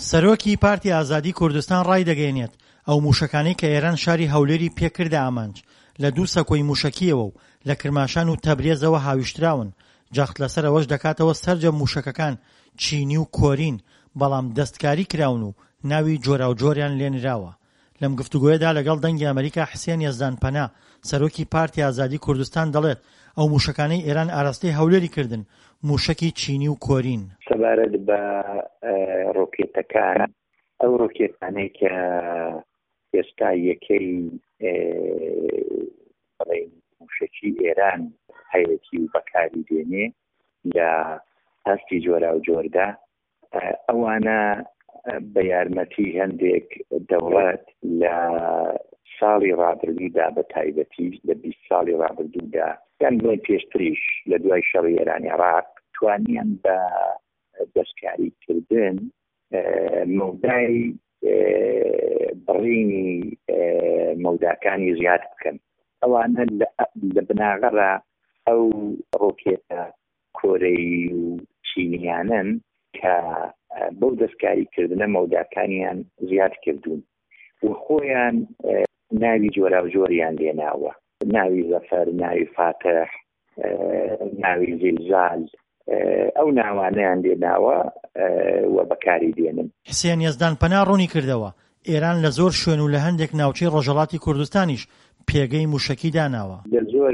سەرۆکی پارتی ئازادی کوردستان ڕای دەگەیەنێت ئەو موشەکانەی کە ئێران شاری هەولێری پێکردە ئامانج لە دوو سەکۆی موشەکیەوە و لە کرماشان و تەبرێزەوە هاویشتراون. جەخت لەسەر ئەوەش دەکاتەوە سەرجەم موشەکەکان چینی و کۆرین، بەڵام دەستکاری کراون و ناوی جۆراوجۆریان لێنراوە. لەم گفتوگۆیەدا لەگەڵ دەنگی ئەمریکا حسێن یەزدانپەنا سەرۆکی پارتی ئازادی کوردستان دەڵێت ئەو موشەکانەی ئێران ئاراستەی هەولێری کردن موشەکی چینی و کۆرین. سەبارەت بە ڕۆکێتەکان، ئەو ڕۆکێتانەی کە ئێستا یەکەی موشەکی ئێران هەیەی و بەکاری دێنێ لە هەستی جۆرا و جۆردا، ئەوانە بە یارمەتی هەندێک دەوڵەت لە ساڵی ڕابردوودا بە تایبەتی لە 20 ساڵی ڕابردوودا یان دوای پێشتریش لە دوای شەڕی ئێرانی عێراق توانیان بە دەستکاریکردن مەودای بڕینی مەوداکانی زیاد بکەن. ئەوانە لە بناغەڕە ئەو ڕۆکێتە کۆرەی و چینیانن کە بەو دەستکاریکردنە مەوداکانیان زیاد کردوون و خۆیان ناوی جۆرا و جۆریان لێناوە، ناوی زەفەر، ناوی فاتح، ناوی زیلزال، ئەو ناوانەیان لێناوە و بەکاری دێنن. حسێن یەزدانپەنا ڕوونی کردەوە ئێران لە زۆر شوێن و لە هەندێک ناوچەی ڕۆژهەڵاتی کوردستانیش پێگەی موشەکی داناوە. لە زۆر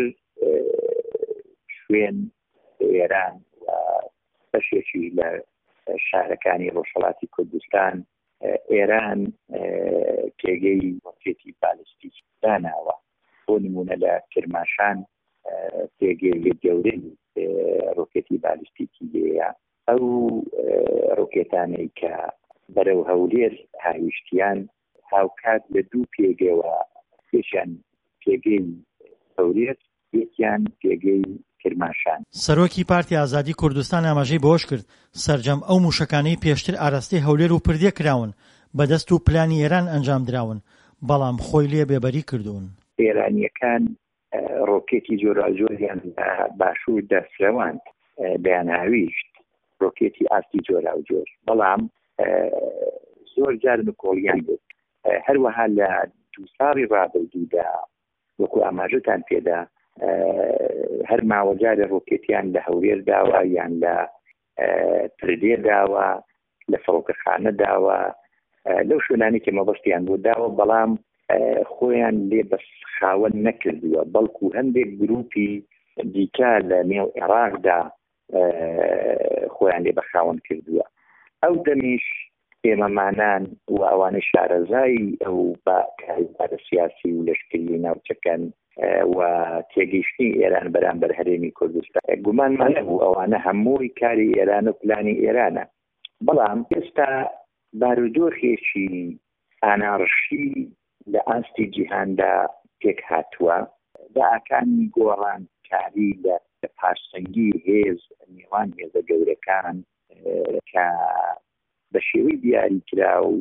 شوێن ئێران و بەشێکی لە شارەکانی ڕۆژهەڵاتی کوردستان ئێران پێگەی ڕۆکێتی بالیستیک داناوە. بۆ نمونە لە کرماشان پێگەی گەورەی ڕۆکێتی بالیستیکی لێیە. ئەو ڕۆکێتانەی کە بەرەو هەولێر هاویشتیان هاوکات لە دوو پێگەوە، پێشیان پێگەی هەولێر، یەکیان پێگەی کرماشان. سەرۆکی پارتی ئازادی کوردستان ئاماژەی بەوەش کرد سەرجەم ئەو موشەکانەی پێشتر ئاراستەی هەولێر و پردێ کراون بەدەست و پلانی ئێران ئەنجام دراون، بەڵام خۆی لێ بێبەری کردوون. ئێرانیەکان ڕۆکێتی جۆراوجۆریان لە باشوور دەسرەوان بەیان هاویشت، ڕۆکێتی ئاستی جۆراوجۆر، بەڵام زۆر جار نکۆڵیان بوو. هەروەها لە 2 ساڵی ڕابردوودا وەکو ئاماژەتان پێدا هەر ماوەجارە ڕۆکێتیان لە هەولێر داوە یان لە پردێ داوە، لە فڕۆکەخانە داوە، لەو شوێنانی کە مەبەستیان بۆ داوە، بەڵام خۆیان لێ بەس خاوەن نەکردووە، بەڵکو هەندێک گروپی دیکە لە نێو عێراقدا خۆیان لێ بەخاوەن کردووە. ئەو دەمیش ئێمەمانان و ئەوانەی شارەزایی ئەو کاریگارە سیاسی و لەشکری ناوچەکان و تێگەیشتنی ئێران بەرامبەر هەرێمی کوردستان گومانمان نەبوو ئەوانە هەمووی کاری ئێران و پلانی ئێرانە. بەڵام ئێستا بارودۆخێکی ئانارشی لە ئاستی جیهاندا پێک هاتووە، داعاکانی گۆڕانکاری لە پاشسەنگی هێز نێوان هێزە گەورەکان کە بە شێوەی دیاری کرا و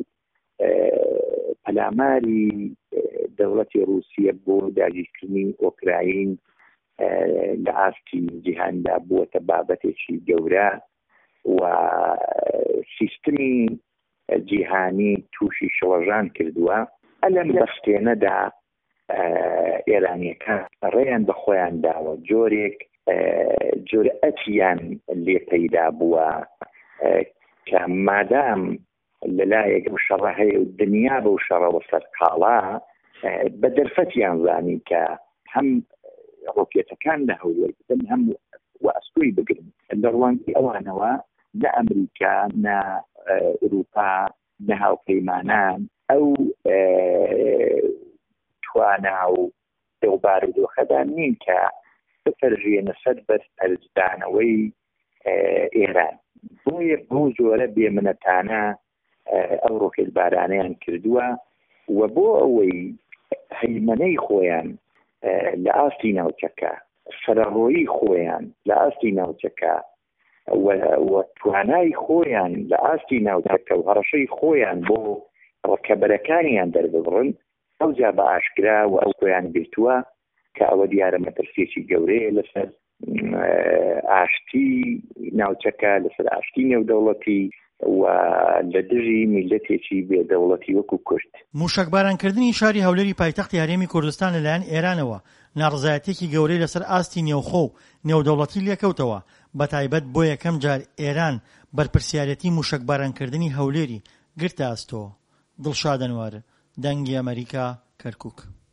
پەلاماری دەوڵەتی رووسیە بۆ داگیرکردنی ئۆکراین لە ئاستی جیهاندا بووەتە بابەتێکی گەورە و سیستمی جیهانی تووشی شڵەژان کردووە. ئەلەم بەستێنەدا ئێرانیەکان ڕێیان بە خۆیان داوە، جۆرێک جورئەتیان لێ پەیدا بووە کە مادام لەلایەک و شەڕە هەیە و دنیا بە و شەڕەوە سەرقاڵا، بە دەرفەتیان زانی کە هەم ڕۆکێتەکان لە هەولێر بدەن هەم و ئەستۆی بگرن. لە ڕوانگەی ئەوانەوە نە ئەمریکا، نە ئوروپا، نە هاوپەیمانان ئەو توانا و دەوبارودۆخەدان نین کە بفەرژێنە سەر بەرپەرزدانەوەی ئێران. بۆیە بۆ جۆرە بێمنەتانە ئەو ڕۆکێت بارانەیان کردووە و بۆ ئەوەی هەیمەنەی خۆیان لە ئاستی ناوچەکە، سەرەڕۆیی خۆیان لە ئاستی ناوچەکە و توانای خۆیان لە ئاستی ناوچەکە و هەڕەشەی خۆیان بۆ ڕکەبەرەکانیان دەرببڕن، ئەوجا بە ئاشکرا و ئەو خۆیان بێتووە کە ئەوە دیارە مەترسیێکی گەورەیە لەسەر ئاشتی ناوچەکە، لەسەر ئاشتی نێودەوڵەتی و لە دژی میلەتێکی بێدەوڵەتی وەکو کورد. موشکبارانکردنی شاری هەولێری پایتەختی هەرێمی کوردستان لەلایەن ئێرانەوە ناڕزایەتێکی گەورەی لەسەر ئاستی نێوخۆ و نێودەوڵەتی لێکەوتەوە، بەتایبەت بۆ یەکەم جار ئێران بەرپرسیارەتی موشکبارانکردنی هەولێری گرتە ئاستۆ. دڵشاد ئەنوار، دەنگی ئەمریکا، کەرکووک.